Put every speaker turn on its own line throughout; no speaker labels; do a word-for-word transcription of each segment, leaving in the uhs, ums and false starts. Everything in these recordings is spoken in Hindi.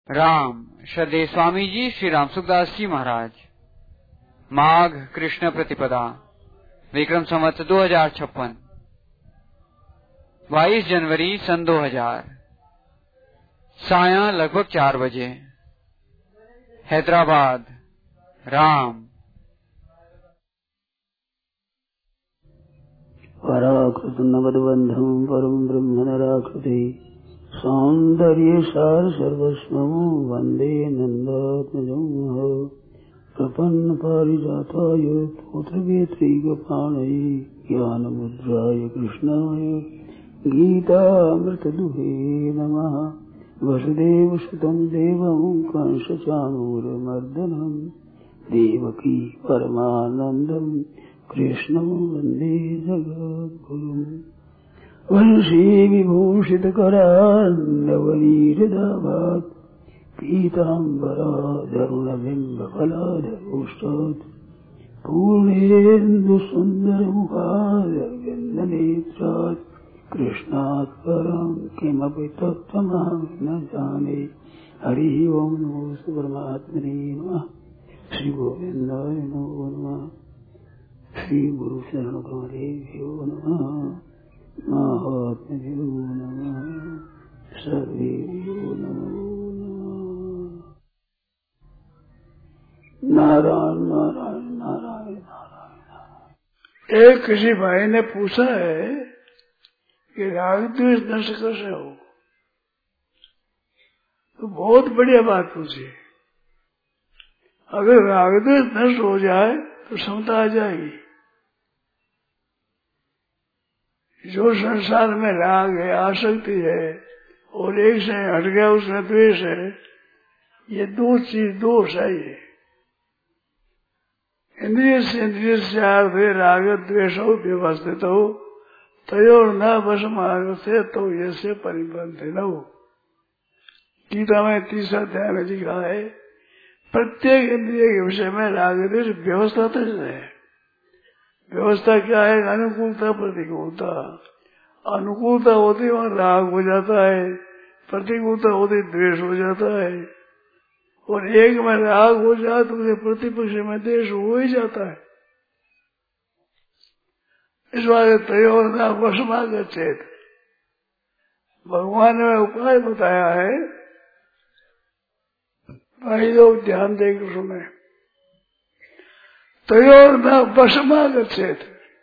राम श्रद्धेय स्वामी जी श्री राम सुखदास जी महाराज। माघ कृष्ण प्रतिपदा विक्रम संवत दो हजार छप्पन बाईस जनवरी सन दो हजार सायं लगभग चार बजे हैदराबाद। राम
पराकृत नवद्बंधम परम ब्रह्म नराकृति सौंदर्य सार सर्वस्वं वंदे नंदात्मजं प्रपन्न पारिजाताय पुत्रवेत्रैकपाणये ज्ञानमुद्राय कृष्णाय गीतामृतदुहे नमः। वसुदेवसुतं देवं कंसचाणूरमर्दनं देवकी परमानन्दं कृष्णं वन्दे जगद्गुरुम्। वंशी विभूषितकरान्नवनीरदाभात् पीताम्बराधरुणबिम्बफलाधरोष्टात् पूर्णेन्दुसुन्दरमुखारविन्दनेत्रात् कृष्णात् परं किमपि तत्त्वमहं न जाने। हरिः ओं नमो परमात्मने नमः। श्रीगोविन्दाय नमो नमः। श्रीगुरुशरणकमलेभ्यो नमः। महात्म्यो नमः। सर्वेभ्यो नमो नमः। नारायण नारायण नारायण नारायण। एक किसी भाई ने पूछा है कि राग द्वेष नष्ट कैसे हो, तो बहुत बढ़िया बात पूछी। अगर राग द्वेष नष्ट हो जाए तो समता आ जाएगी। जो संसार में राग है, आसक्ति है और एक से हट गया उसमें द्वेष है, ये दो चीज दोष है। ये इंद्रिय से इंद्रिय से आर्थे राग द्वेष व्यवस्थित हो तयोर न वशमार्ग से तो ये से परिबंध न हो। गीता में तीसरा अध्याय में लिखा है प्रत्येक इंद्रिय के विषय में राग द्वेष व्यवस्था है। व्यवस्था क्या है? अनुकूलता प्रतिकूलता। अनुकूलता होती वहाँ राग हो जाता है, प्रतिकूलता होती द्वेष हो जाता है। और एक में राग हो जाए तो उसे प्रतिपक्ष में द्वेष हो ही जाता है। इस बार तयोर न वशमागत चेत, भगवान ने उपाय बताया है। भाई लोग ध्यान देकर सुने। तयोर न वशमागत चेत,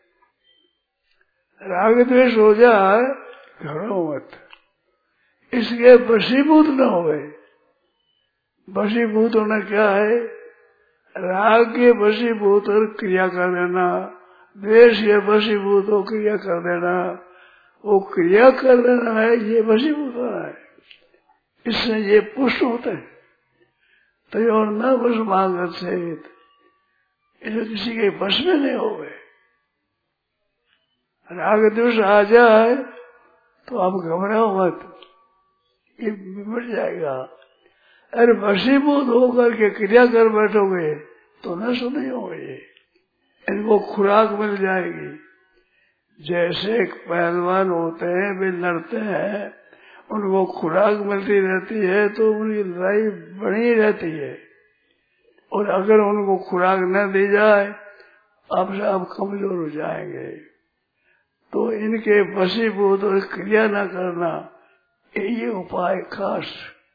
राग द्वेष हो जाए घड़ो मत, इसके वशीभूत न होवे। वशीभूत होना क्या है? राग के वशीभूत और क्रिया कर देना, द्वेष के वशीभूत हो क्रिया कर देना। वो क्रिया कर देना है, ये वशीभूत होना है। इससे ये पुष्ट होते हैं। तयोर न वशमागत चेत, इसे किसी के वश में नहीं हो गए। राग द्वेष आ जाए तो आप घबराओ मत, ये बिगड़ जाएगा। अरे वशीभूत होकर के क्रिया कर बैठोगे तो नष्ट नहीं होंगे, इनको खुराक मिल जाएगी। जैसे एक पहलवान होते हैं, वे लड़ते हैं, उनको खुराक मिलती रहती है तो उनकी लड़ाई बनी रहती है। और अगर उनको खुराक न दी जाए आप से आप कमजोर हो जाएंगे। तो इनके वशीभूत और क्रिया न करना, ये उपाय खास।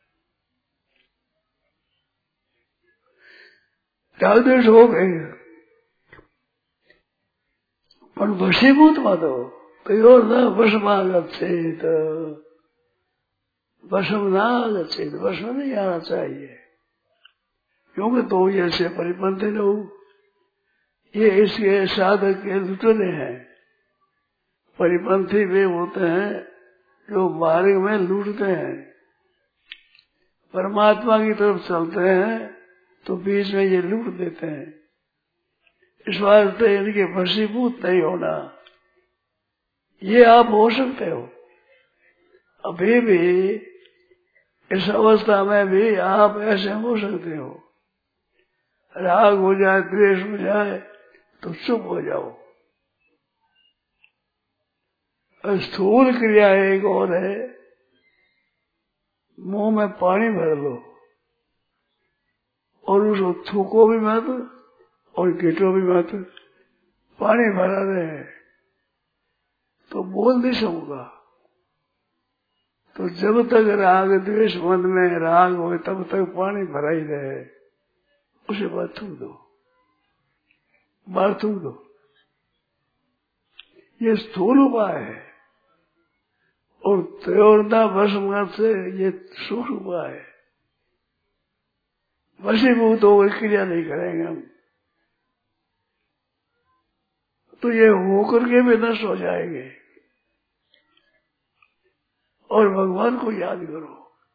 राग द्वेष हो गए पर वशीभूत मत हो। तयोर न वशमागत चेत, वशम न आगच्छेत, वश में नहीं आना चाहिए। क्योंकि तो ये से परिपंथी लोग, ये इसके साधक के लुटने हैं। परिपंथी वे होते हैं जो मार्ग में लूटते हैं। परमात्मा की तरफ चलते हैं तो बीच में ये लूट देते हैं। इस वास्ते इनके वशीभूत नहीं होना। ये आप हो सकते हो, अभी भी इस अवस्था में भी आप ऐसे हो सकते हो। राग हो जाए, द्वेष हो जाए तो चुप हो जाओ। स्थूल क्रिया एक और है, मुंह में पानी भर लो, और उसको थूको भी मत और गिटो भी मत, पानी भरा रहे तो बोल नहीं सकूंगा। तो जब तक राग द्वेष मन में राग हो तब तक पानी भरा ही रहे, उसे बात थूक दो, बाहर थूक दो। ये स्थूल उपाय है और त्योरता भस्म से ये सूक्ष्म उपाय है। वशीभूत होकर क्रिया नहीं करेंगे हम तो ये होकर के भी नष्ट हो जाएंगे। और भगवान को याद करो,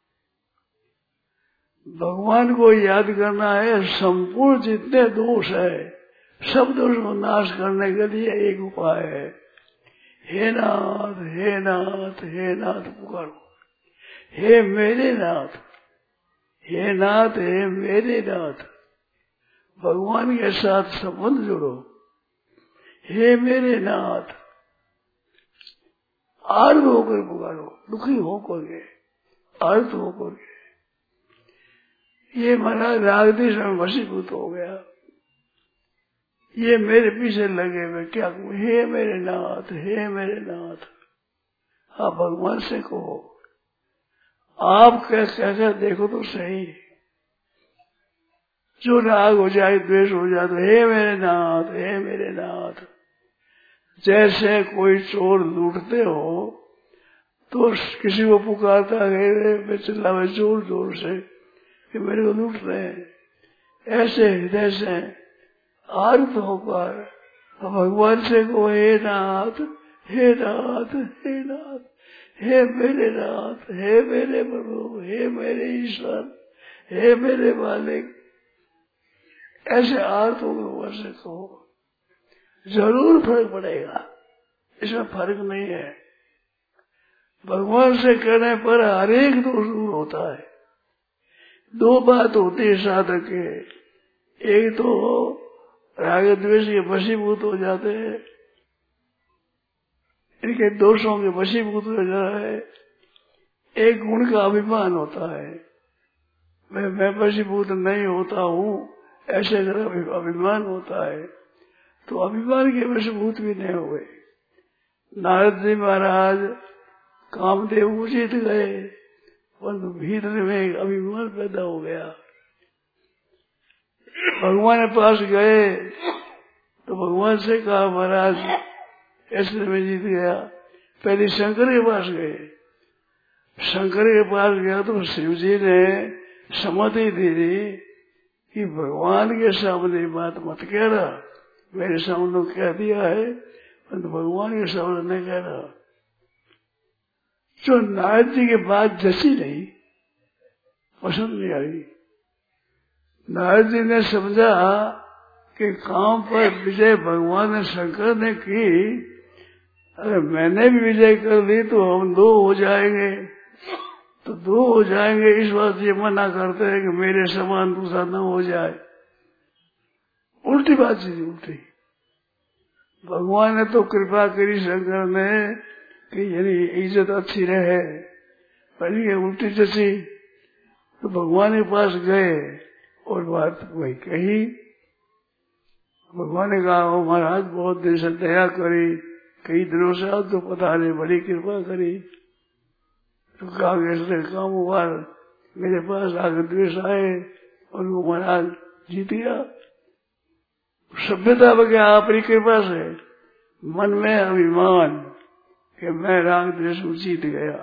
भगवान को याद करना है। संपूर्ण जितने दोष है सब दोष को नाश करने के लिए एक उपाय है, हे नाथ हे नाथ हे नाथ पुकारो, हे मेरे नाथ, हे नाथ हे मेरे नाथ। भगवान के साथ संबंध जोड़ो, हे मेरे नाथ। आर्त होकर पुकारो, दुखी होकर के, आर्त होकर के। ये महाराज रागदेश में वशीभूत हो गया, ये मेरे पीछे लगे हुए क्या कहूँ, हे मेरे नाथ हे मेरे नाथ। आप भगवान से कहो, आप कह कैसे देखो तो सही। जो राग हो जाए द्वेष हो जाए तो हे मेरे नाथ हे मेरे नाथ। जैसे कोई चोर लूटते हो तो किसी को पुकारता है, चिल्लावे जोर जोर से कि मेरे को लूट रहे हैं, ऐसे हृदय से आर्त होकर भगवान से को, हे नाथ हे नाथ हे नाथ, हे मेरे नाथ हे मेरे प्रभु, हे मेरे ईश्वर, हे मेरे मालिक। ऐसे आर्त होकर भगवान से कहो, जरूर फर्क पड़ेगा, इसमें फर्क नहीं है। भगवान से कहने पर हर एक दोष दूर होता है। दो बात होती है साधक के, एक तो राग द्वेष के वशीभूत हो जाते हैं, इनके दोषों के वशीभूत हो जाता है। एक गुण का अभिमान होता है, मैं मैं वशीभूत नहीं होता हूँ, ऐसे अगर अभिमान होता है तो अभिमान के वशीभूत भी नहीं हुए। नारद जी महाराज कामदेव को जीत गए, परंतु भीतर में एक अभिमान पैदा हो गया। भगवान के पास गए तो भगवान से कहा, महाराज ऐसे में जीत गया। पहले शंकर के पास गए, शंकर के पास गया तो शिव जी ने सम्मति दे दी कि भगवान के सामने बात मत कह रहा, मेरे सामने कह दिया है, परंतु भगवान के सामने नहीं कह रहा। जो नारद जी के बात जैसी नहीं, पसंद नहीं आई। नारद जी ने समझा कि काम पर विजय भगवान ने शंकर ने की, अरे मैंने भी विजय कर ली तो हम दो हो जाएंगे, तो दो हो जाएंगे। इस बात ये मना करते हैं कि मेरे समान दूसरा न हो जाए। उल्टी बात चीज उल्टी। भगवान ने तो कृपा करी शंकर ने कि यानी इज्जत अच्छी रहे, पर ये उल्टी जैसी। तो भगवान के पास गए और बात वही कही। भगवान ने कहा, ओ महाराज बहुत दिन से दया करी, कई दिनों से आप तो पता नहीं, बड़ी कृपा करी। तो कहा काम हुआ, मेरे पास आकर द्वेष आए और वो महाराज जीत गया। सभ्यता बगैर आपकी कृपा से मन में अभिमान कि मैं राग द्वेष में जीत गया।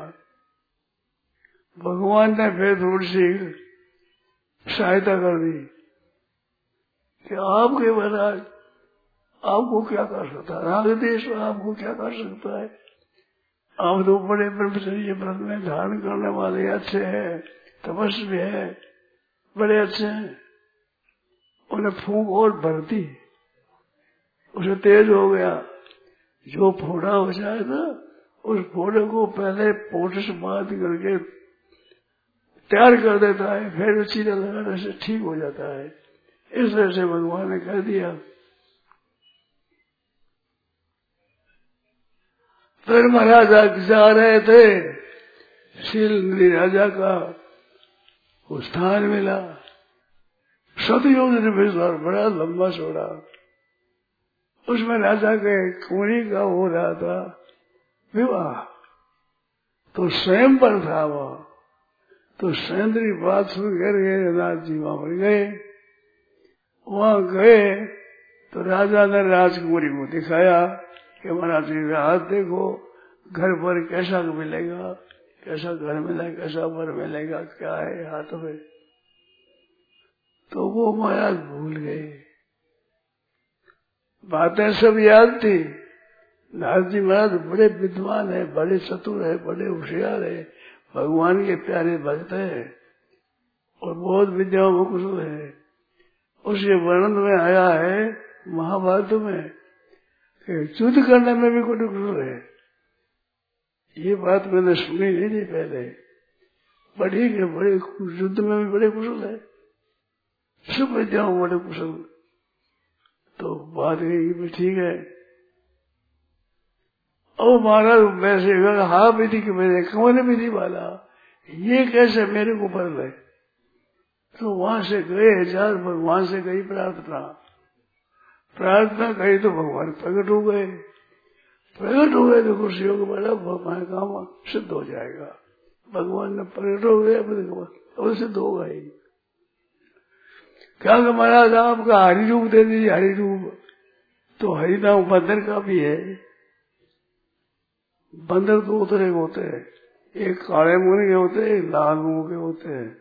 भगवान ने फिर थोड़ी सी सहायता कर दी कि आपके महाराज आपको क्या कर सकता है, राग द्वेष आपको क्या कर सकता है। आप तो बड़े ब्रह्मचर्य व्रत में धारण करने वाले अच्छे हैं, तपस्वी है, बड़े अच्छे हैं। उन्हें फूंक और भरती, उसे तेज हो गया। जो फोड़ा हो जाए ना, उस फोड़े को पहले पोटे से बात करके तैयार कर देता है, फिर चीरा लगाने से ठीक हो जाता है। इस तरह से भगवान ने कह दिया। फिर महाराजा जा रहे थे, शील राजा का स्थान मिला, सतयुग निर्विश्वास बड़ा लंबा चौड़ा, उसमें राजा के कुंवरी का हो रहा था विवाह, तो स्वयं पर था वह, तो सैंद्री बात सुन कर गए नाथ जी वहां पर गए। वहां गए तो राजा ने राजकुमारी को दिखाया कि महाराज जी का हाथ देखो, घर पर कैसा मिलेगा, कैसा घर मिलेगा, कैसा वर मिलेगा, क्या है हाथ में। तो वो महाराज भूल गए, बातें सब याद थी। नारद जी महाराज बड़े विद्वान है, बड़े चतुर है, बड़े होशियार है, भगवान के प्यारे भक्त है और बहुत विद्याओं में कुशल है। उसके वर्णन में आया है महाभारत में कि युद्ध करने में भी बड़े कुशल है। ये बात मैंने सुनी नहीं थी पहले, बड़ी के बड़े युद्ध में भी बड़े कुशल है, सब विद्याओं में बड़े कुशल। तो बात ये ठीक है। और महाराज वैसे हाँ विधि के मेरे कमर विधि वाला, ये कैसे मेरे को पर ले। तो वहां से गए हजार, भगवान से गई प्रार्थना, प्रार्थना कही तो भगवान प्रकट हो गए। प्रकट हो गए तो खुशियों को बड़ा भगवान काम सिद्ध हो जाएगा। भगवान ने प्रकट हो गए अब सिद्ध होगा ही। क्या महाराज आपका हरि रूप दे दीजिए, हरि रूप। तो हरिनाम बंदर का भी है। बंदर दो तरह के होते हैं, एक काले मुंह के होते हैं, एक लाल मुंह के होते हैं।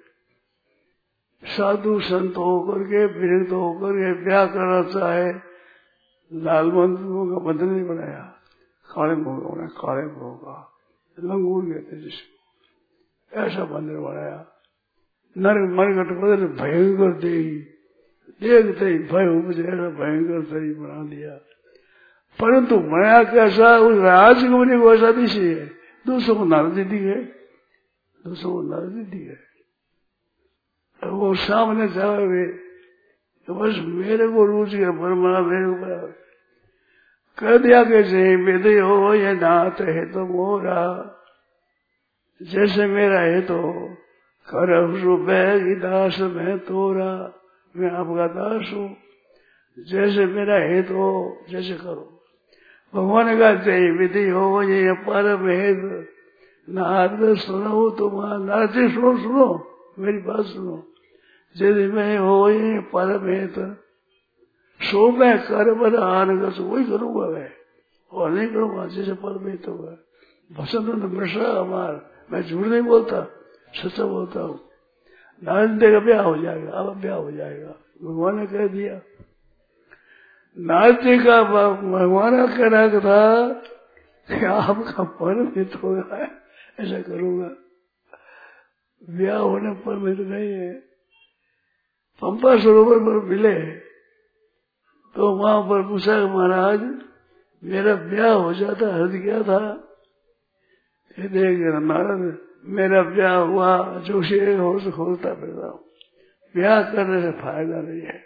साधु संत होकर के विरक्त होकर के ब्याह करना चाहे, लाल मुंह का बंदर नहीं बनाया, काले मुंह का बनाया, काले मुंह का लंगूर कहते जिसको, ऐसा बंदर बनाया। नर मनगट बदल भयंकर देगी, देखते ही भय उपजे, ऐसा भयंकर शरीर बना दिया। परंतु बनाया कैसा, उस राजकुमारी को ऐसा दिशी है, दूसरों को नारद दी है, दूसरों को नारद दी है। वो सामने जाओगे तो बस मेरे को रुचि है, परमाना मेरे को कह दिया कि जय विदय हो ये नाथ है तो मोरा, जैसे मेरा है तो कर दास मैं तोरा, मैं आपका दास हूँ, जैसे मेरा है तो जैसे करो। भगवान का जय विधि हो ये परम है, नारद सुनो तुम, नारद जी सुनो सुनो मेरी बात सुनो। यदि मैं हो ये परम है तो सो मैं कर बना आन कर वही करूंगा मैं, और नहीं करूंगा जैसे परम है तो भसन मृषा हमार, मैं झूठ नहीं बोलता, सच्चा बोलता हूँ। नारद का ब्याह हो जाएगा, अब ब्याह हो जाएगा, भगवान ने कह दिया। नारद जी का भगवान का कहना था कि आपका परम हित होगा, ऐसा करूंगा। ब्याह होने पर मिल नहीं है। पंपा सरोवर पर मिले तो वहां पर पूछा महाराज मेरा ब्याह हो जाता हद क्या था। देख नारद मेरा ब्याह हुआ जो से हो से खोलता फिरता हूँ, ब्याह करने से फायदा नहीं है।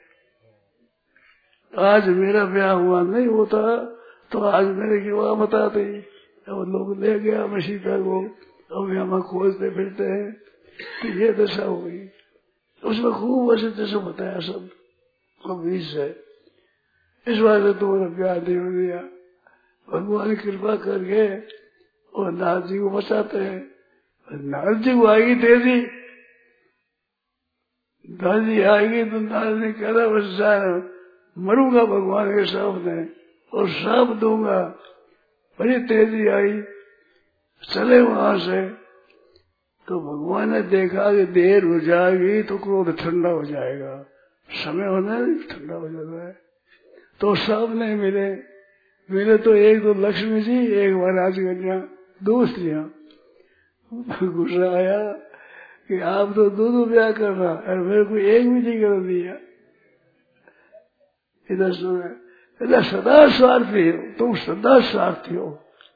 आज मेरा ब्याह हुआ नहीं होता तो आज मेरे की वहां बताते, अब लोग ले गया मैं सीता को, अब हम खोजते फिरते हैं, तो ये दशा हो गई। उसमें खूब वैसे जैसे बताया सब बीस है। इस बार से तुम्हारा ब्याह नहीं हो गया, भगवान की कृपा करके और नारद जी को बचाते हैं। नारद जी को आएगी तेजी, नारद जी आएगी तो नारद ने कहना बस जाए मरूंगा भगवान के सामने और श्राप दूंगा। बड़ी तेजी आई, चले वहां से तो भगवान ने देखा कि देर हो जाएगी तो क्रोध ठंडा हो जाएगा, समय होना ठंडा हो जाता है। तो सामने मिले मिले तो एक तो लक्ष्मी जी, एक महाराज कन्या, दो स्त्रियां। गुस्सा आया कि आप तो दो दो ब्याह करना और मेरे को एक भी नहीं कर दिया। इधर सुने, इधर सदा स्वार्थी हो तुम, सदा स्वार्थी हो।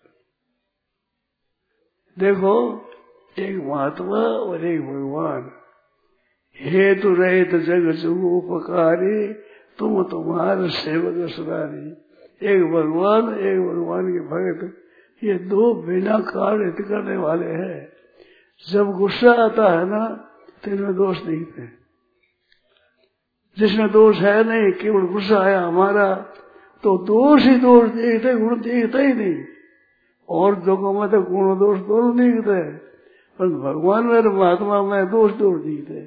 देखो एक महात्मा और एक भगवान, हेतु रहित जग जुग उपकारी, तुम तुम्हारे सेवक सुधारी। एक भगवान एक भगवान के भक्त, ये दो बिना कार्य करने वाले हैं। जब गुस्सा आता है ना तो इनमें दोष दिखते हैं, जिसमें दोष है नहीं, केवल गुस्सा आया हमारा, तो दोष ही दोष देखते, गुण देखता ही नहीं। और लोगों में तो गुण दोष दोनों दिखते, पर भगवान में महात्मा में दोष दोष दिखते।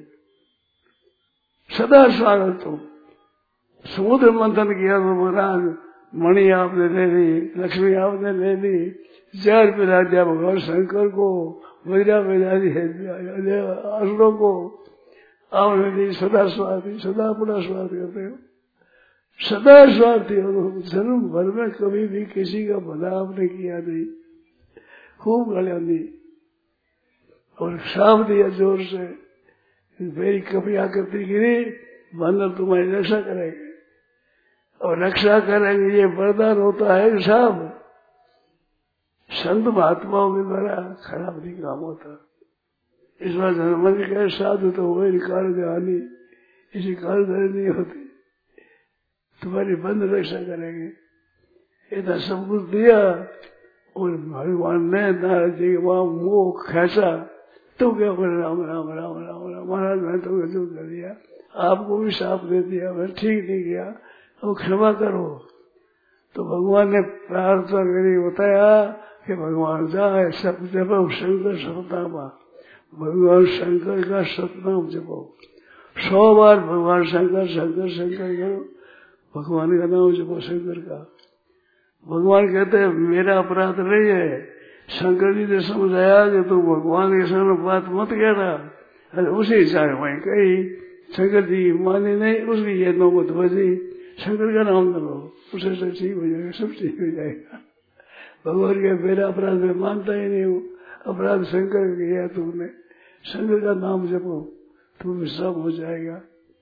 सदा स्वागत हो। समुद्र मंथन किया तो महाराज मणि आपने ले ली, लक्ष्मी आपने ले ली, जल पिला दिया भगवान शंकर को, वज्रा पिला दिया असुरों को, आपने दी। सदा स्वार्थी, सदा अपना स्वार्थ करते हो, सदा स्वार्थी हो। जन्म भर में कभी भी किसी का भला आपने किया नहीं, खूब गालियां दी और साफ दिया जोर से, मेरी कभी आकृति गिरी, बंदर तुम्हारी रक्षा करेंगे और रक्षा करेंगे, ये वरदान होता है साहब। संत महात्माओं के द्वारा खराब नहीं काम होता। इस बार जन्म के कहे साधु तो हुए कार्य हानि, इसी कार्य नहीं होती, तुम्हारी बंद रक्षा करेंगे। इतना सब कुछ दिया और भगवान ने नारद जी के वहां मोह खींचा, तो क्या बोले राम राम राम राम राम, महाराज मैं तो जो कर दिया, आपको भी साफ दे दिया, मैं ठीक नहीं किया, अब क्षमा करो। तो भगवान ने प्रार्थना करी, बताया कि भगवान जाए सब जपो शंकर सतनामा, भगवान शंकर का सतनाम जपो, सौ बार भगवान शंकर शंकर शंकर करो, भगवान का नाम जपो शंकर का। भगवान कहते हैं मेरा अपराध नहीं है, शंकर जी ने समझाया कि तू भगवान के सामने बात मत कहना, अरे उसी चाहे वही कही, शंकर जी माने नहीं, उसकी ये नौबत बजी, शंकर का नाम लो, उसे सब ठीक हो जाएगा, सब ठीक हो जाएगा। भगवान के मेरा अपराध में मानता ही नहीं हूँ, अपराध शंकर का किया तुमने, शंकर का नाम जपो, तुम सब हो जाएगा।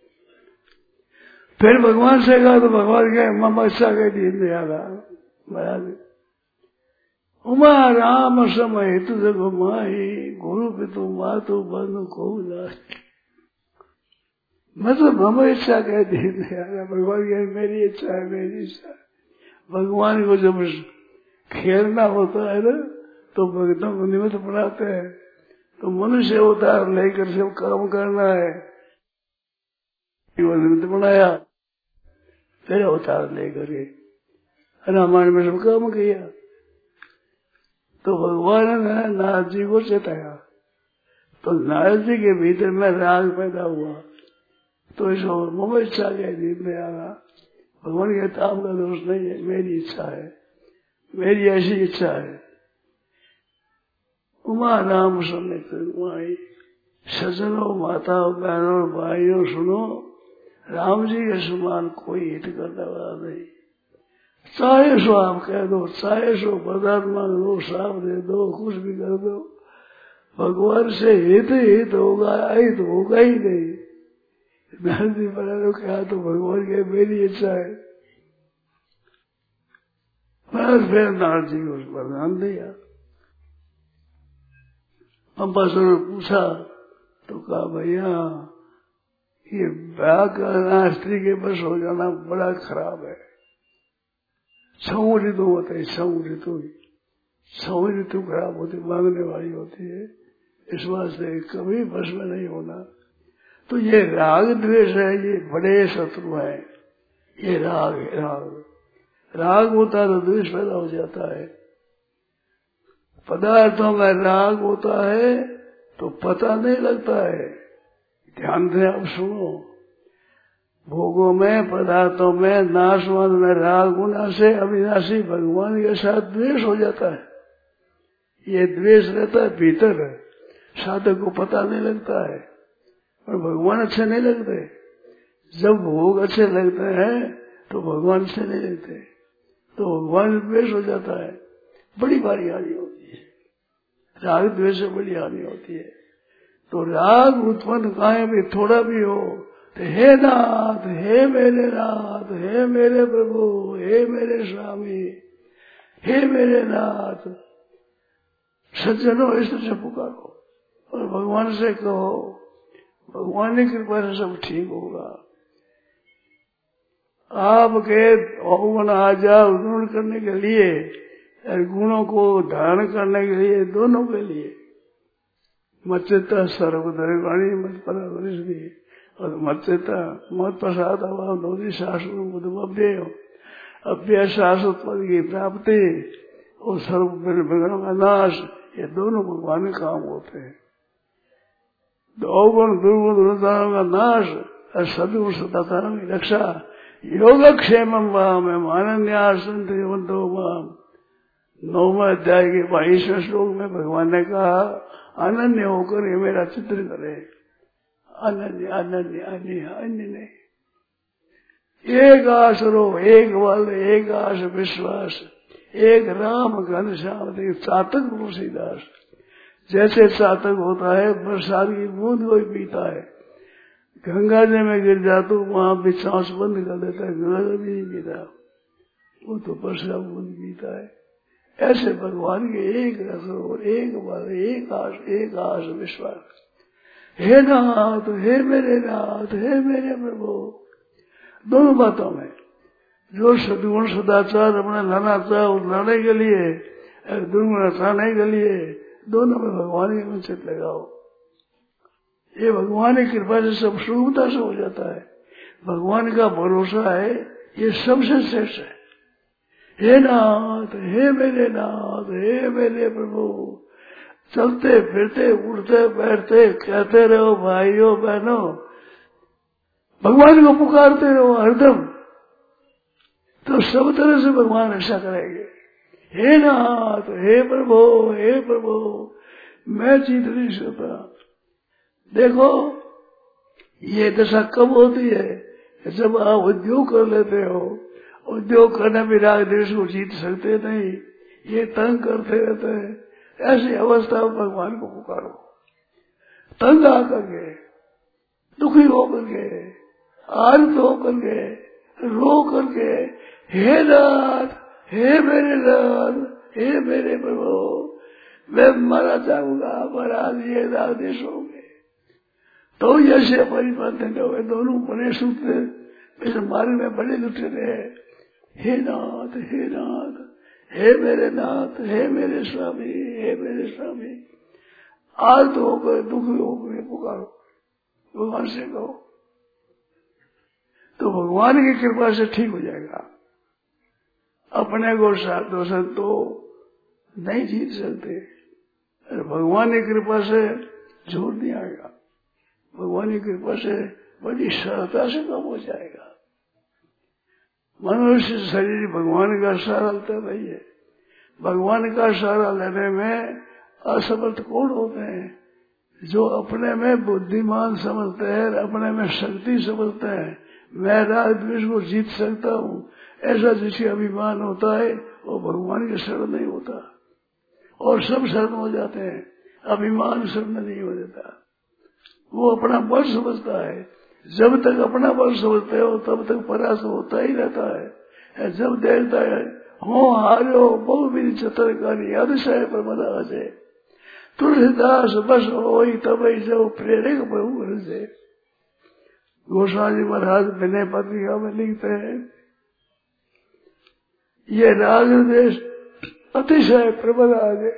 फिर भगवान से कहा तो भगवान के मम अच्छा कह दी आगा महाराज, उमा राम समय तु जग माही, गुरु पितु मातु बंधु को मतलब मम इच्छा कह दी आगा। भगवान के मेरी इच्छा है, मेरी इच्छा। भगवान को जब खेलना होता है ना, तो भक्तों को निमित्त बनाते हैं, तो मनुष्य अवतार लेकर सब काम करना है, निमित्त बनाया, फिर अवतार लेकर रामायण में सब काम किया। तो भगवान ने नारद जी को चेताया, तो नारद जी के भीतर में राग पैदा हुआ, तो इस मम इच्छा के दीप में आया। भगवान कहता आपका दोष नहीं है, मेरी इच्छा है, मेरी ऐसी इच्छा है। उमा राम समेत माई, सजनों माताओं बहनों भाइयों सुनो, राम जी के समान कोई हित करने वाला नहीं। चाहे सो आप कह दो, चाहे सो वरदान मांग दो, साफ दे दो, कुछ भी कर दो, भगवान से हित हित होगा, अहित होगा ही नहीं। नारद जी बना कहा तो भगवान के मेरी इच्छा है, फिर नारद जी को वरदान दिया। अम्बासुर ने पूछा तो कहा भैया ये ब्याह करना, स्त्री के बस हो जाना बड़ा खराब है। छऊ ऋतु होते है, छऊ ऋतु छऊ ऋतु खराब होती, मांगने वाली होती है, इस वास्ते कभी बस में नहीं होना। तो ये राग द्वेष है, ये बड़े शत्रु है। ये राग है, राग राग होता है तो द्वेष पैदा हो जाता है। पदार्थों में राग होता है तो पता नहीं लगता है। ध्यान दें, अब सुनो, भोगों में, पदार्थों में, नाशवान में राग होने से अविनाशी भगवान के साथ द्वेष हो जाता है। ये द्वेष रहता है भीतर, साधक को पता नहीं लगता है, और भगवान अच्छे नहीं लगते। जब भोग अच्छे लगते हैं तो भगवान अच्छे नहीं लगते, तो भगवान द्वेष हो जाता है। बड़ी भारी हानि होती है, राग द्वेष से बड़ी हानि होती है। तो राग उत्पन्न काहे भी थोड़ा भी हो तो हे नाथ, हे मेरे नाथ, हे मेरे प्रभु, हे मेरे स्वामी, हे मेरे नाथ, सज्जनों इस तरह से पुकारो और भगवान से कहो, भगवान की कृपा से सब ठीक होगा। आपके अवगुण आ जाओ गुण करने के लिए, गुणों को धारण करने के लिए, दोनों के लिए। मच्चिता सर्वधर्माणी मत पर और मच्चेता मत प्रसाद अभाव नौरी शास्त्र बुद्ध अव्यय अव्यय शाश्वत पद की प्राप्ति और सर्व विघ्नों का नाश, ये दोनों भगवान के काम होते हैं। अवगुण दुर्गुण दुर्दानों का नाश और सदगुण सदाचारों की रक्षा, योगक्षेम वाम आनंदो वाम। नौवा अध्याय के बाईसवें श्लोक में भगवान ने कहा अनन्य होकर ये मेरा चित्र करे। अनन्य अनन्य अन्य अन्य नहीं, एक आश रो, एक बल, एक आश विश्वास, एक राम घनश्याम चातक तुलसीदास। जैसे चातक होता है बरसात की बूंद कोई पीता है, गंगा जी में गिर जा तो वहां भी सांस बंद कर देता है, गंगा जी भी नहीं पीता, वो तो बरसात बूंद पीता है। ऐसे भगवान के एक रस, एक बल, एक आश, एक आश विश्वास। हे नाथ, हे मेरे नाथ, हे मेरे प्रभु, दोनों बातों में जो सदगुण सदाचार अपना लाना चाहो उस लाने के लिए, दुर्गुण हटाने के लिए, दोनों में भगवान के चित लगाओ। ये भगवान की कृपा से सब सुगमता से हो जाता है। भगवान का भरोसा है, ये सबसे श्रेष्ठ है। हे नाथ, हे मेरे नाथ, हे मेरे प्रभु, चलते फिरते उठते बैठते कहते रहो भाइयों बहनों, भगवान को पुकारते रहो हरदम, तो सब तरह से भगवान ऐसा करेंगे। हे नाथ, हे प्रभु, हे प्रभु, मैं जीत नहीं सकता। देखो ये दशा कब होती है, जब आप उद्योग कर लेते हो। उद्योग करने में राग देश को जीत सकते नहीं, ये तंग करते रहते हैं। ऐसी अवस्था में भगवान को पुकारो, तंग आकर के, दुखी होकर के, आर्त होकर के, रो करके, हे नाथ, हे मेरे नाथ, हे मेरे प्रभु, मैं मारा चाहूंगा, महाराज ये आदेश होंगे तो ऐसे परिवर्तन हो गए। दोनों बड़े सूत्र मेरे मार्ग में बड़े लुटे रहे। हे नाथ, हे नाथ, हे मेरे नाथ, हे मेरे स्वामी, हे मेरे स्वामी, आर्त होकर दुखी होकर पुकारो, भगवान से कहो, तो भगवान की कृपा से ठीक हो जाएगा। अपने को साधो संतो नहीं जीत सकते, भगवान की कृपा से झूठ नहीं आएगा। भगवान की कृपा से बड़ी सरलता से कम हो जाएगा। मनुष्य शरीर भगवान का सहारा लेता नहीं है। भगवान का सहारा लेने में असमर्थ कौन होते हैं? जो अपने में बुद्धिमान समझते हैं, अपने में शक्ति समझते हैं, मैं राग द्वेष को जीत सकता हूँ, ऐसा जिसे अभिमान होता है वो भगवान के शरण नहीं होता, और सब शरण हो जाते हैं। अभिमान शरण नहीं हो जाता, वो अपना बल समझता है। जब तक अपना बल समझते हो तब तक परास्त होता ही रहता है। जब देखता है हो हारो बहु भी चतरकारी अतिशय प्रबल अजय, तुलसीदास बस हो तब जब प्रेरक प्रभु से। गोस्वामी महाराज विनय पत्रिका में लिखते हैं, ये राग देश अतिशय प्रबल आगे,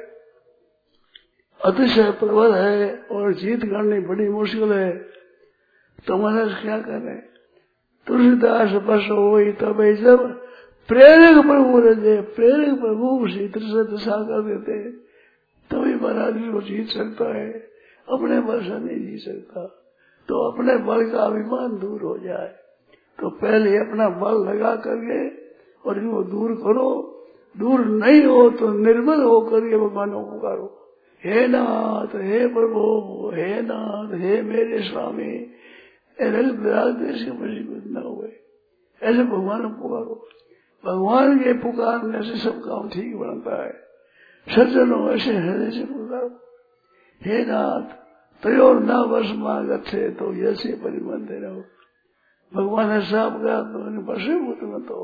अतिशय प्रबल है और जीत करनी बड़ी मुश्किल है, तो महाराज क्या करें? तुलसीदास बस हो तब जब प्रेरक प्रभु रहे, प्रेरक प्रभु उसी तरह से दशा कर देते तभी महाराज को जीत सकता है, अपने बल से नहीं जीत सकता। तो अपने बल का अभिमान दूर हो जाए तो पहले अपना बल लगा करके और इनको दूर करो। दूर नहीं हो तो निर्बल होकर ये भगवान को पुकारो, हे नाथ, हे प्रभु, हे नाथ, हे मेरे स्वामी, देश के मजबूत न हुए, ऐसे भगवान को पुकारो। भगवान के पुकारने से सब काम ठीक बनता है। सज्जनों ऐसे हृदय से पुकारो, हे नाथ तयोर न वर्ष मांग अच्छे तो ऐसे परिबंध रहो। भगवान ने साफ कहा तो वशीभूत मत हो,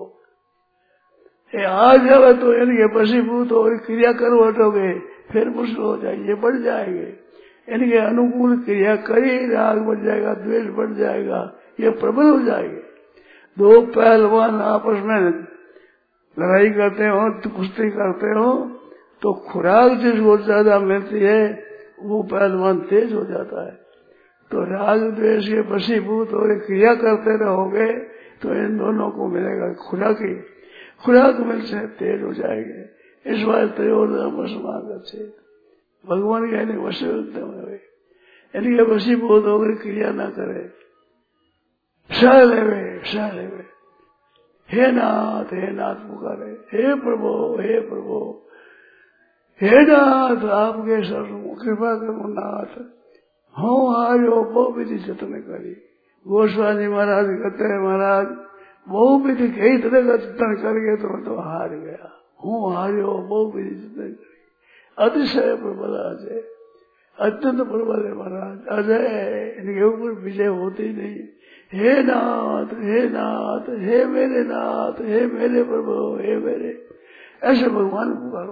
आ जावे तो इनके वशीभूत हो, क्रिया करो हटोगे फिर मुश्किल हो जाएगी, ये बढ़ जाएंगे। इनके अनुकूल क्रिया करी राग बढ़ जाएगा, द्वेष बढ़ जाएगा, ये प्रबल हो जाएंगे। दो पहलवान आपस में लड़ाई करते हो, कुश्ती करते हो, तो खुराक जिसको ज्यादा मिलती है वो पहलवान तेज हो जाता है। तो राग द्वेष के वशीभूत हो क्रिया करते रहोगे तो इन दोनों को मिलेगा खुराक ही, खुराक मिल से तेज हो जाएंगे। इस बार त्रयोदश अच्छे भगवान के यानी वश हुए, इनके वशीभूत होकर क्रिया न करे, सह लेवे सह लेवे, हे नाथ हे नाथ पुकारे, हे प्रभु हे प्रभु, हे नाथ आपके शरणों कृपा करो नाथ, हो हारो बहु विधि जतन करी। गोस्वामी महाराज कहते हैं महाराज बहु विधि कई तरह का जतन करके तो तो हार गया, हूँ हारो बहु विधि जतन करी। अतिशय प्रबल अजय, अत्यंत प्रबल है महाराज अजय, इनके ऊपर विजय होती नहीं। हे नाथ हे नाथ हे मेरे नाथ हे मेरे प्रभु हे मेरे, ऐसे भगवान पुकारो।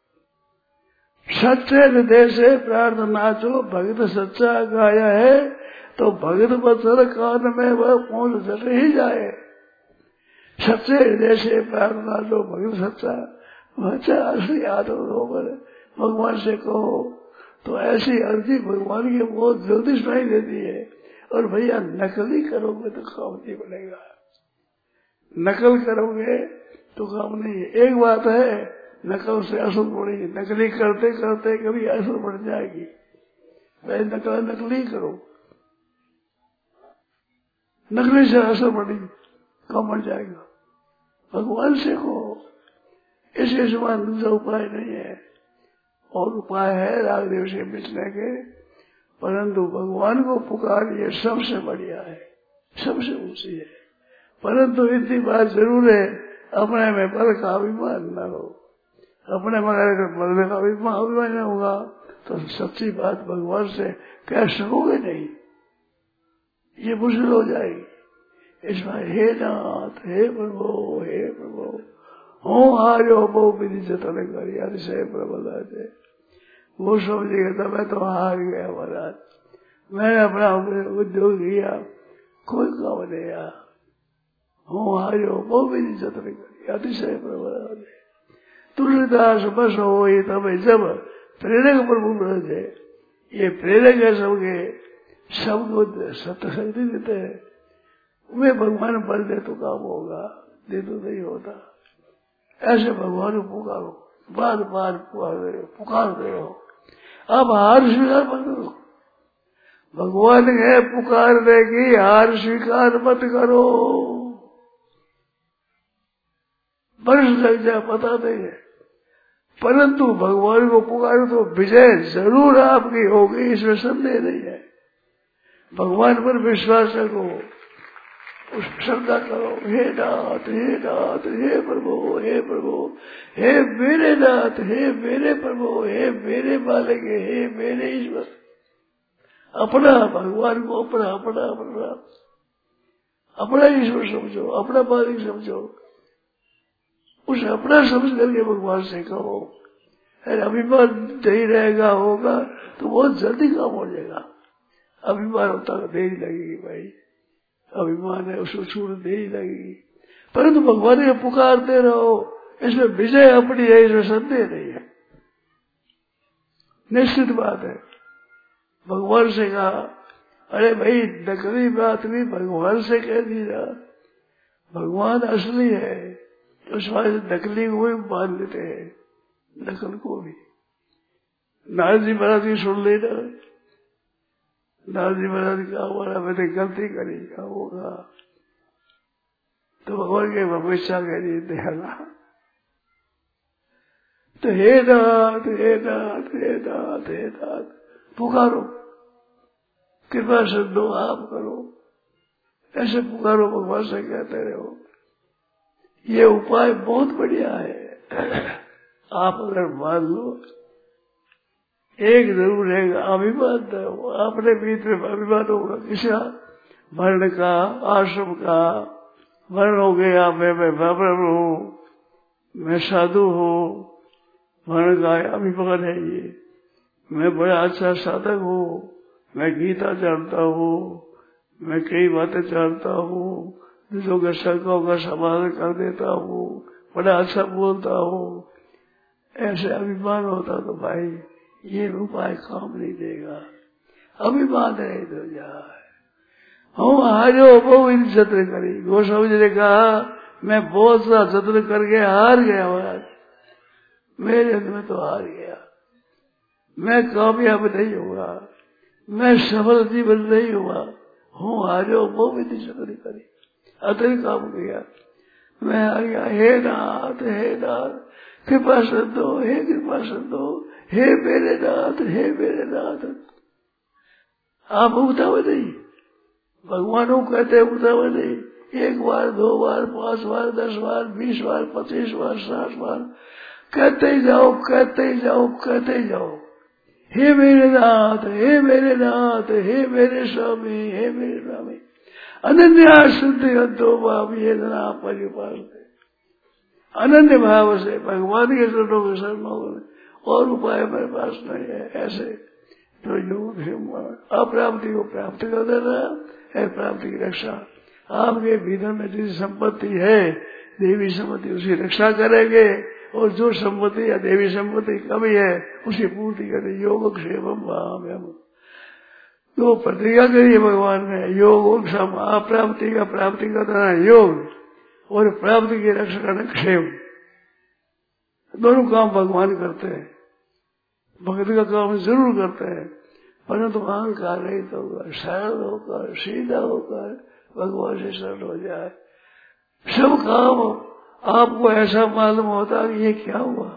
सच्चे हृदय से प्रार्थना जो भगत सच्चा गाया है तो भगत वत्सल कान में वह पहुंच जट ही जाए। सच्चे हृदय से प्रार्थना जो भगत सच्चा वह असली आदर होकर भगवान से कहो तो ऐसी अर्जी भगवान की बहुत जल्दी सुनाई देती है। और भैया नकली करोगे तो काम नहीं बनेगा, नकल करोगे तो काम नहीं है। एक बात है नकल से असर पड़ेगी, नकली करते करते कभी असर बढ़ जाएगी। भाई नकल नकली करो, नकली से असर पड़ेगी कम बढ़ जाएगा। भगवान से कहो, इसके समान दूसरा उपाय नहीं है। और उपाय है रागदेव से मिटने के, परंतु भगवान को पुकारिए सबसे बढ़िया है, सबसे ऊंची है। परंतु इतनी बात जरूर है अपने में बल का अभिमान न हो। अपने मगर अगर बल का अभिमान न होगा तो सच्ची बात भगवान से कह सकोगे नहीं, ये मुश्किल हो जाएगी। इस बार हे नाथ हे प्रभु हे प्रभु, हो हारो बहु विधि जतन करी, अतिशय प्रबल है। वो समझेगा मैं तो हार गया महाराज, मैंने अपना उद्योग किया कोई काम नहीं आया, हूँ हारो बहु विधि जतन करी, अतिशय प्रबल है। तुलसीदास बस हो ये तब जब प्रेरक प्रभु है, ये प्रेरक है सबके, सबको सत्य शक्ति देते हैं। वे भगवान बल दे तो काम होगा, दे तो नहीं होता। ऐसे भगवान को पुकारो, बार बार पुकार रहे हो पुकार रहे हो, अब हार स्वीकार मत करो। भगवान है पुकारने की, हार स्वीकार मत करो। वर्ष लग जाए पता नहीं है, परंतु भगवान को पुकारो तो विजय जरूर आपकी होगी, इसमें संदेह नहीं है। भगवान पर विश्वास रखो, उस श्रद्धा करो। हे नाथ हे नाथ हे प्रभु हे प्रभु, हे मेरे नाथ हे मेरे प्रभु हे मेरे मालिक हे मेरे ईश्वर। अपना भगवान को अपना अपना अपना अपना ईश्वर समझो, अपना मालिक समझो। उसे अपना समझ करके भगवान से कहो। अरे अभिमान नहीं रहेगा होगा तो बहुत जल्दी काम हो जाएगा। अभिमान होता है देरी लगेगी भाई, अभिमान है उसको छूट देरी लगेगी, परंतु भगवान को पुकारते रहो, इसमें विजय अपनी है, इसमें संदेह नहीं है, निश्चित बात है। भगवान से कहा, अरे भाई नकली बात भी भगवान से कह दीजिए, भगवान असली है, उस बात नकली को भी मान लेते हैं, नकल को भी। नारद जी महाराज की सुन लेना, नारद जी महाराज का हमारा मैंने गलती करी, क्या होगा तो भगवान के भविष्य कह रही देना। तो हे नाथ हे नाथ हे नाथ हे नाथ पुकारो, कृपा सिद्धो आप करो, ऐसे पुकारो, भगवान से कहते रहो। ये उपाय बहुत बढ़िया है। आप अगर मान लो, एक जरूर रहेगा अभिमान न हो, अपने भीतर अभिमान होगा किसा वर्ण का, आश्रम का। वर्ण हो गया मैं मैं ब्राह्मण हूँ, मैं साधु हूँ, वर्ण का अभिमान है ये। मैं बड़ा अच्छा साधक हूँ, मैं गीता जानता हूँ, मैं कई बातें जानता हूँ, दूसरों के शंकाओं का समाधान कर देता हूँ, बड़ा अच्छा बोलता हूँ। ऐसे अभिमान होता तो भाई ये उपाय काम नहीं देगा। अभिमान रहित हो जाए। हम हारो बहुत जतन करी। गोस्वामी जी ने कहा मैं बहुत सा जतन करके हार गया महाराज, मेरे अंदर में तो हार गया, मैं कामयाब नहीं हुआ, मैं सफल जीवन नहीं हुआ। हूँ हारो बहुत जतन करी, अतः काम किया, मैं आ गया। हे नाथ हे नाथ कृपा संतो, हे कृपा संतो, हे मेरे नाथ हे मेरे नाथ। आप उठावे नहीं, भगवान को कहते उठावे नहीं। एक बार दो बार पांच बार दस बार बीस बार पच्चीस बार साठ बार कहते ही जाओ कहते ही जाओ कहते ही जाओ। हे मेरे नाथ हे मेरे नाथ हे मेरे स्वामी हे मेरे स्वामी। अनन्या शुद्धि अंतो भाव ये नाम परिपाल है। अनन्य भाव से भगवान के चरणों के शरण और उपाय मेरे पास नहीं है। ऐसे तो योग अप्राप्ति को प्राप्त कर देना है, प्राप्ति की रक्षा। आपके भीतर में जिस संपत्ति है देवी संपत्ति उसकी रक्षा करेंगे, और जो संपत्ति या देवी संपत्ति कमी है उसी पूर्ति करें। योग क्षेमम भाव तो प्रतिज्ञा करिए भगवान ने, योग क्षम अप्राप्ति का प्राप्ति करना योग और प्राप्ति की रक्षा करना क्षेम। दोनों काम भगवान करते हैं, भक्ति का काम जरूर करते हैं, परंतु अहंकार नहीं तो होगा, सरल होकर सीधा होकर भगवान से शरण हो जाए। सब काम आपको ऐसा मालूम होता कि ये क्या हुआ,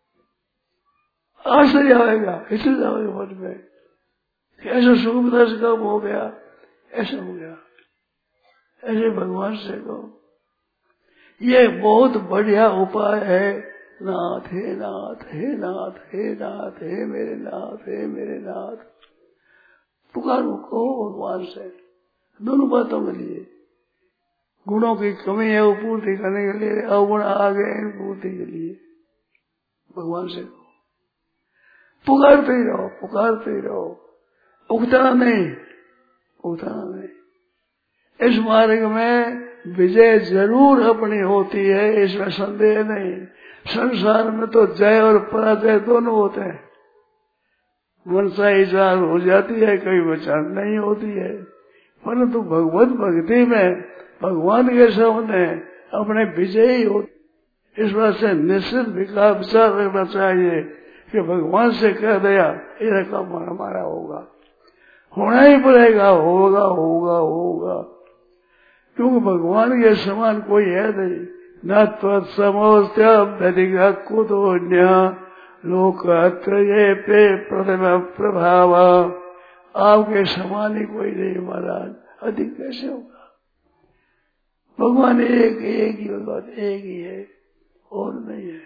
आश्चर्य आएगा, हिचक जाओगे मन में, ऐसा सुविधा से काम हो गया, ऐसा हो गया। ऐसे भगवान से कहो ये बहुत बढ़िया उपाय है। नाथ हे नाथ हे नाथ हे नाथ हे मेरे नाथ हे मेरे नाथ पुकारो, कहो भगवान से दोनों बातों के लिए। गुणों की कमी है वो पूर्ति करने के लिए, अवगुण आ गए इन पूर्ति के लिए भगवान से कहो। पुकारते ही रहो पुकारते ही रहो, उगताना नहीं उगताना नहीं। इस मार्ग में विजय जरूर अपनी होती है, इसमें संदेह नहीं। संसार में तो जय और पराजय दोनों होते हैं, मनसा इच्छा हो जाती है, कई वचन नहीं होती है, परंतु भगवत भक्ति में भगवान के सामने अपने विजयी होते। इस बात से निश्चित विचार विचार रखना चाहिए कि भगवान से कह दिया ये काम हमारा होगा, होना ही पड़ेगा, होगा होगा होगा, क्योंकि भगवान के समान कोई है नहीं। न तत्समोस्त्यधिक कुतोन्य लोकत्रये पे प्रतिमा प्रभाव। आपके समान ही कोई नहीं महाराज, अधिक कैसे होगा। भगवान एक एक ही भगवान एक ही है और नहीं है।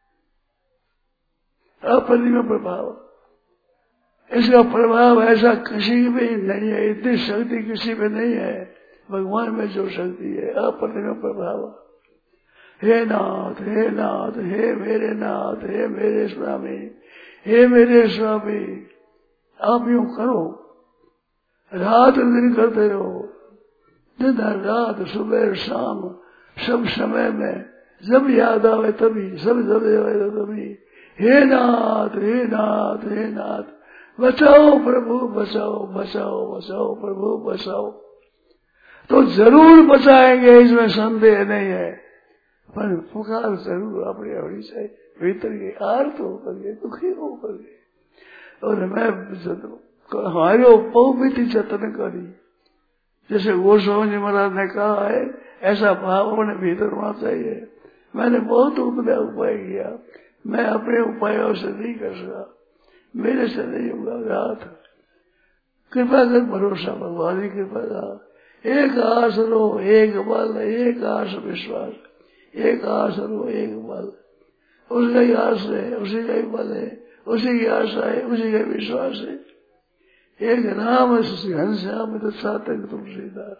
अप्रतिमा प्रभाव, इसका प्रभाव ऐसा किसी में नहीं है, इतनी शक्ति किसी में नहीं है। भगवान में जो शक्ति है अप्रतिमा प्रभाव। हे नाथ हे नाथ हे मेरे नाथ हे मेरे स्वामी हे मेरे स्वामी। आप यूं करो, रात दिन करते रहो, दिन रात सुबह शाम सब समय में, जब याद आवे तभी, सब जब आवे तभी हे नाथ हे नाथ हे नाथ बचाओ प्रभु बचाओ बचाओ बचाओ प्रभु बचाओ। तो जरूर बचाएंगे, इसमें संदेह नहीं है, पर पुकार जरूर अपनी होनी चाहिए भीतर की, आर्त होकर के दुखी होकर के। और मैं हमारे पवित्र जतन करी, जैसे गोस्वामी जी महाराज ने कहा है, ऐसा भाव अपने भीतर होना चाहिए। मैंने बहुत उपाय उपाय किया, मैं अपने उपायों से नहीं कर सका, मेरे से नहीं होगा। कृपा कर, भरोसा भगवान की कृपा का। एक आस रो एक बल, एक आस विश्वास, एक आस रो एक बल, उसका ही आस है, उसी का ही बल है, उसी की आशा है, उसी का विश्वास है। एक नाम घनश्याम तो सातक तुलसीदास,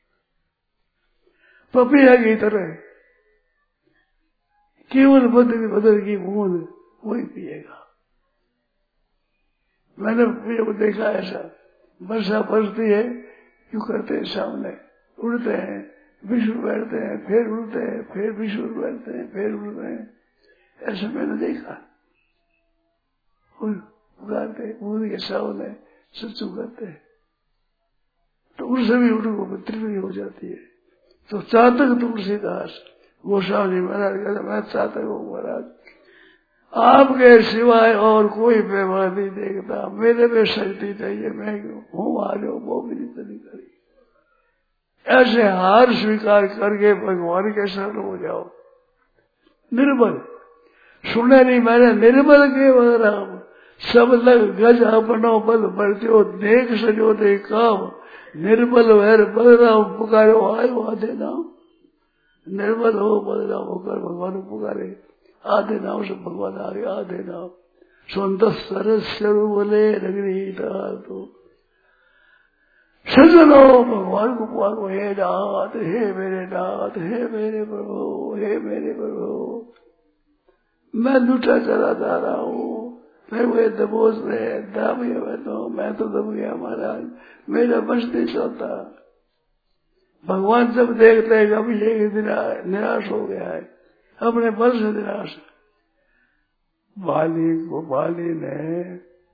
पपिया की तरह केवल बदल बदल की बूंद वही पिएगा। मैंने देखा ऐसा, वर्षा बरसती है, क्यों करते हैं, सामने उड़ते हैं, विष्णु बैठते हैं, फिर उड़ते हैं, फिर विष्णु बैठते हैं, फिर उड़ते हैं, ऐसा मैंने देखा। पुकारते बूंद के सामने सच्चू कहते हैं। तो उनसे भी उनको तृप्ति हो जाती है। तो चातक तुलसीदास गोस्वामी महाराज कहते मैं चातक हूँ महाराज, आपके सिवाय और कोई व्यवहार नहीं देखता, मेरे में शक्ति चाहिए, मैं हूँ आ जाओ वो भी नहीं करी। ऐसे हार स्वीकार करके भगवान के शरण हो जाओ। निर्बल सुने नहीं मैंने, निर्बल केवल राम सब लग गज अपनो बल बरत्यो, देख सजो दे काम निर्बल वैर बलराम पुकारो आयो आधे नाम। निर्बल हो बलराम होकर भगवान पुकारे, आधे नाम से भगवान आ गए। आधे नाम सुंदर सरस बोले रगनीता तो सजनो भगवान को पुकारो, हे नाथ हे मेरे नाथ हे मेरे प्रभु हे मेरे प्रभु, मैं लूटा चला जा रहा हूँ, मैं वो दबोच रहे दब गया, मैं तो मैं तो दब गया महाराज, मेरा बस नहीं चलता। भगवान जब देखते हैं अभी ये निराश हो गया है, अपने बल से निराश। बाली को बाली ने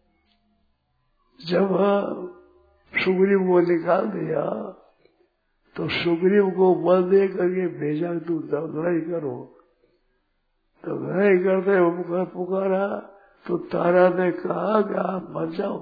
जब सुग्रीव को निकाल दिया तो सुग्रीव को बल दे करके भेजा, तू लड़ाई करो। तो लड़ाई करते वो पुकारा तो तारा ने कहा कि आप मत जाओ।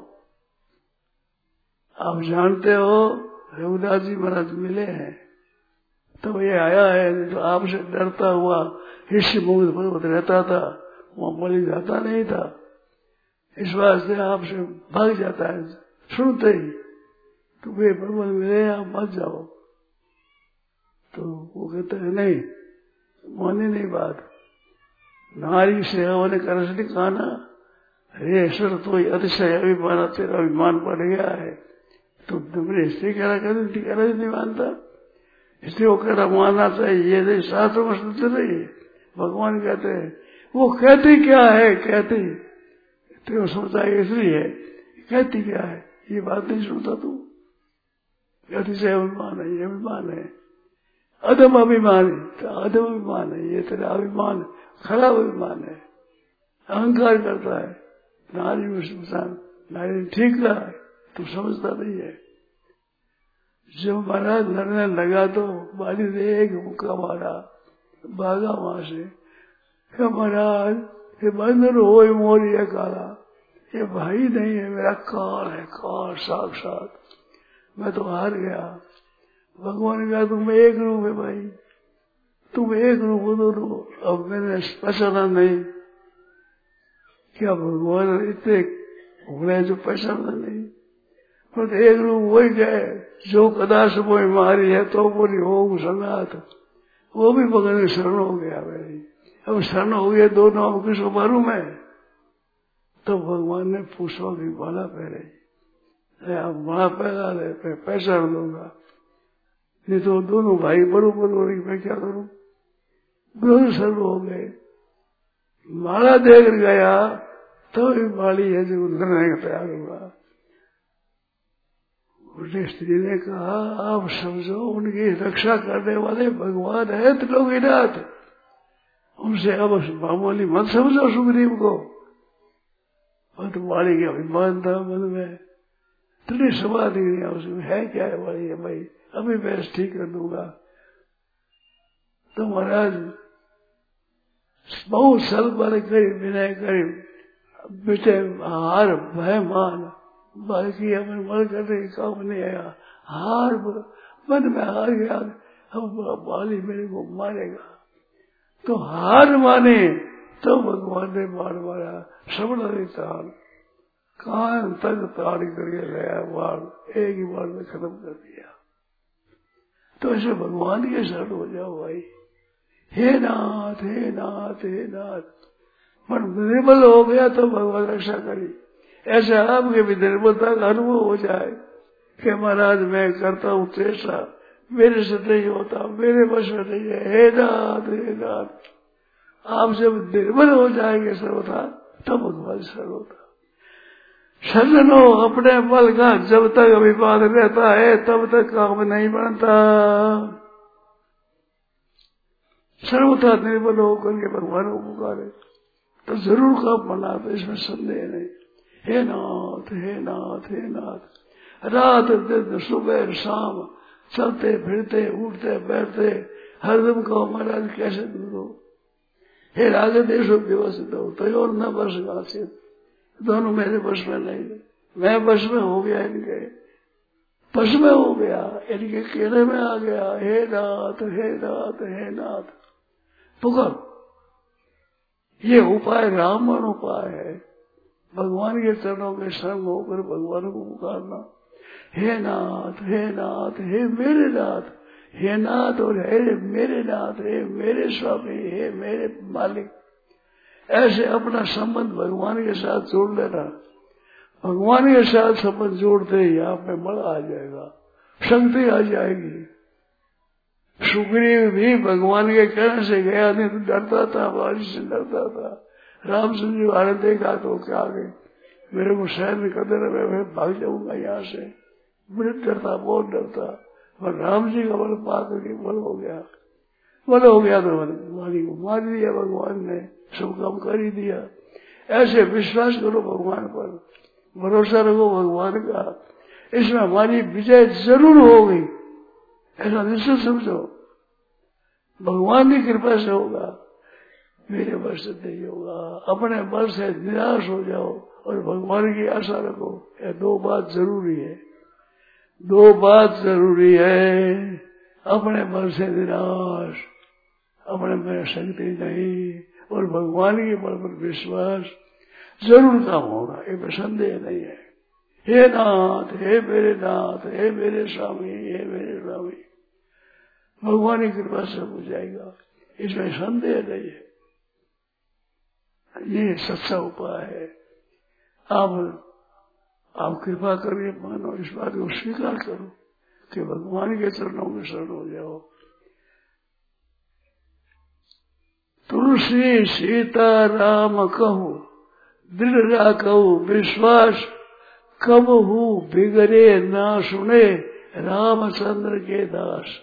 आप जानते हो रघुनाथ जी महाराज मिले हैं तो ये आया है, तो आपसे डरता हुआ ऋषि मुक्त पर्वत रहता था, वहां बलि जाता नहीं था, इस वास्ते आपसे भाग जाता है सुनते ही। तो वे पर्वत मिले, आप मत जाओ। तो वो कहते हैं नहीं, मानी नहीं बात। नारी सेवा ने कर से खाना, अरे सर तो अतिशय अभिमान, तेरा अभिमान बढ़ गया है, तो तुमने इसलिए कह रहा कर कह रहा नहीं मानता, इसलिए वो कह रहा मानना चाहिए, ये शास्त्र में सुनते रहिए। भगवान कहते हैं वो कहती क्या है, कहती तो सोचता है इसलिए कहती क्या है, ये बात नहीं सुनता तू। अतिशय अभिमान है, ये अभिमान है, अधम अभिमान है, तो अधम अभिमान है, ये तेरा अभिमान खराब अभिमान है, अहंकार करता है। नारी में सुसान नारी ठीक रहा है, तू समझता नहीं है। जब महाराज लड़ने लगा तो बाली ने एक मुक्का मारा, भागा वहां से। महाराज ये बंदर हो मोरिया काला, ये भाई नहीं है, मेरा काल है, काल साक्षात, मैं तो हार गया। भगवान ने कहा तुम एक रूप है भाई, तुम एक रूप हो दोनों, अब मैंने पहचाना नहीं। क्या भगवान इतने हो जो पहचाना नहीं, पर एक रूप वही गए जो कदाच वो मारी है तो बोली हो संगात, वो भी भगवान शरण हो गया भाई। अब शरण हो गया दोनों, अब किसको मारू मैं? तो भगवान ने पुष्पों की माला पहने, अब माला पहना ले, पैसा दूंगा, नहीं तो दोनों भाई बरोबर हो रही, मैं क्या करूं? दोनों शरण हो गए। माला देख गया तो भी माली है जो लड़ने का तैयार हुआ। उनने स्त्री ने कहा आप समझो उनकी रक्षा करने वाले भगवान है त्रिलोकीनाथ, उनसे अब मामूली मत समझो सुग्रीव को। और तो वाली के अभिमान था मन में, तुझे समाधि नहीं उसमें है क्या है वाली है भाई, अभी मैं ठीक कर दूंगा। तो महाराज बहुत सल पर करीब विनय करीब बेटे हार भय मान, बाकी हमें मर करने का काम नहीं आया, हार मन में हार गया, अब बाली मेरे को मारेगा। तो हार माने तो भगवान ने मार मारा, श्रवण ताड़ कान तक ताड़ करके गया, बाढ़ एक ही बार में खत्म कर दिया। तो ऐसे भगवान के शरण हो जाओ भाई, हे नाथ हे नाथ हे नाथ। पर निर्बल हो गया तो भगवान रक्षा करी। ऐसे आपके भी निर्बलता का अनुभव हो जाए कि महाराज मैं करता हूँ चेष्टा, मेरे से नहीं होता, मेरे वश में नहीं है, हे नाथ हे नाथ। आप जब निर्बल हो जाएंगे सर्वथा तब भगवान सर्वथा। सज्जनों अपने बल का जब तक अभिमान रहता है तब तक काम नहीं बनता। सर्वथा निर्बल होकर के भगवान को पुकारे तो जरूर काम बना, तो इसमें संदेह नहीं। हे नाथ हे नाथ हे नाथ। रात दिन सुबह शाम चलते फिरते उठते बैठते हरदम कहो महाराज कैसे दूर हो, हे राजा देशो व्यवस्थित हो तो और न बस गाचित, दोनों मेरे बस में नहीं, मैं बस में हो गया, इनके बस में हो गया, इनके केरे में आ गया। हे नाथ हे नाथ हे नाथ पुकार। ये उपाय रामबाण उपाय है, भगवान के चरणों के संग होकर भगवान को पुकारना। हे नाथ हे नाथ हे मेरे नाथ, हे नाथ और हे मेरे नाथ, हे मेरे स्वामी, हे मेरे मालिक। ऐसे अपना संबंध भगवान के साथ जोड़ लेना। भगवान के साथ संबंध जोड़ते ही यहाँ पे बल आ जाएगा, शक्ति आ जाएगी। सुग्रीव भी भगवान के कहने से गया, नहीं तो डरता था, बारिश से डरता था। रामचंद्र जी वाले देखा तो क्या गए, मेरे को शहर कर देना, मैं भाग जाऊंगा यहाँ से, मुझे डरता, बहुत डरता। पर राम जी का बल पा करके बल हो गया, बल हो गया तो मारी को मार दिया भगवान ने, सब काम कर ही दिया। ऐसे विश्वास करो भगवान पर, भरोसा रखो भगवान का, इसमें हमारी विजय जरूर होगी, ऐसा निश्चित समझो। भगवान की कृपा से होगा, मेरे बल से नहीं होगा। अपने बल से निराश हो जाओ और भगवान की आशा रखो, यह दो बात जरूरी है, दो बात जरूरी है। अपने बल से निराश, अपने में शक्ति नहीं, और भगवान के बल पर विश्वास, जरूर काम होगा, इसमें संदेह नहीं है। हे नाथ हे मेरे नाथ, हे मेरे स्वामी, हे मेरे स्वामी, भगवान की कृपा से हो जाएगा, इसमें संदेह नहीं है। ये सच्चा उपाय है। आप आप कृपा करिए, मानो, इस बात को स्वीकार करो कि भगवान के चरणों में शरण हो जाओ। तुलसी सीता राम कहो, दृढ़ राखो विश्वास, कब हूँ बिगड़े ना सुने रामचंद्र के दास।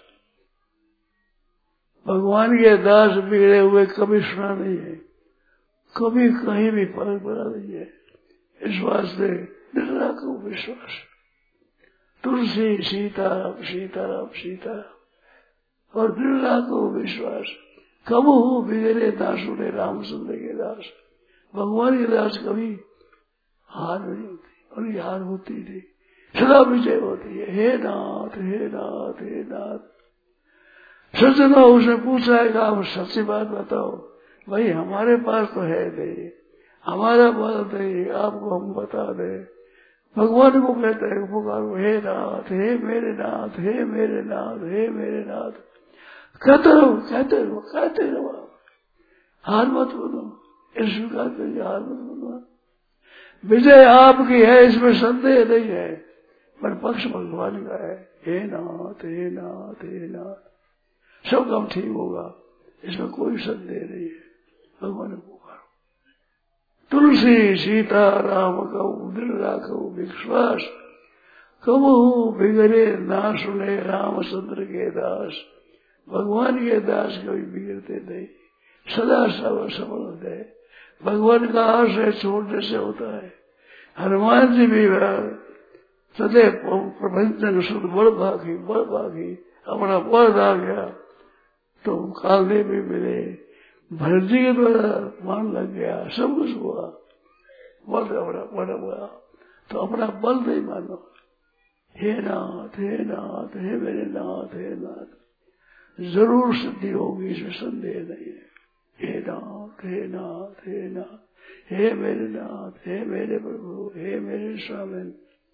भगवान के दास बिगड़े हुए कभी सुना नहीं है, कभी कहीं भी फर्क पड़ा नहीं है। इस वास्ते दृढ़ राखो विश्वास। तुलसी सीताराम सीताराम सीताराम और दृढ़ राखो विश्वास, कब हो बिगड़े ना सुने रामचंद्र के दास। भगवान के दास कभी हार नहीं होती, और ये हार होती नहीं, सदा विजय होती है। हे नाथ हे नाथ हे नाथ। सज्जनों उसने पूछा है कि आप सच्ची बात बताओ, भाई हमारे पास तो है नहीं, हमारा बल नहीं, आपको हम बता दें। भगवान को कहते हैं पुकारो, हे नाथ हे मेरे नाथ, हे मेरे नाथ, हे मेरे नाथ। कहते रहो कहते रहो कहते रहो, हार मत बनो, स्वीकार करिए, हार मत बनो। विजय आपकी है, इसमें संदेह नहीं है, पर पक्ष भगवान का है। हे नाथ हे नाथ हे नाथ, सब काम ठीक होगा, इसमें कोई संदेह नहीं है। भगवान को पुकारो। तुलसी सीता राम का दृढ़ राखो विश्वास, कब हूँ बिगड़े ना सुने रामचंद्र के दास। भगवान के दास कभी बिगड़ते नहीं, सदा सब सफल होते हैं। भगवान का आश्रय छोड़ने से होता है। हनुमान जी भी सदैव प्रभंजन शुद्ध बड़ भागी बड़ भागी, अपना बड़ आ गया तो कालदेव भी मिले, भरत जी के द्वारा मान लग गया, सब कुछ हुआ, बल अपना बड़ा हुआ, तो अपना बल नहीं मानो। हे नाथ हे नाथ हे मेरे नाथ हे नाथ, जरूर सिद्धि होगी, इसमें संदेह नहीं है। हे नाथ हे नाथ हे नाथ, हे मेरे नाथ, हे मेरे प्रभु, हे मेरे स्वामी।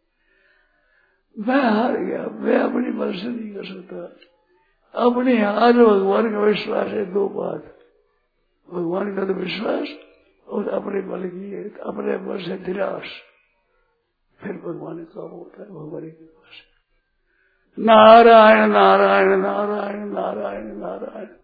मैं हार गया, मैं अपनी बल से नहीं कर सकता। अपनी हार भगवान का विश्वास है, दो बात, भगवान का तो विश्वास और अपने बल की है, अपने बल से निराश, फिर भगवान का काम होता है। भगवान के पास नारायण नारायण नारायण नारायण नारायण।